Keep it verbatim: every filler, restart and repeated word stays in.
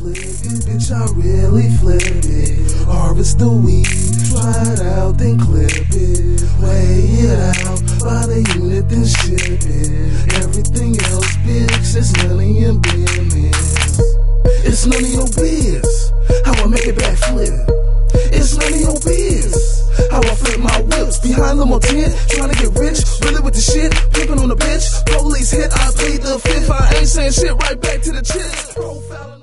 flip it, bitch, I really flip it. Harvest the weed, try it out, then clip it. Weigh it out by the unit, then ship it. Everything else, bitch, it's money and business. It's none of your biz how I make it backflip. It's none of your biz how I flip my whips behind the motel, trying to get rich, really with the shit, pimping on the bitch. Police hit, I plead the fifth. I ain't saying shit, right back to the chips. Profile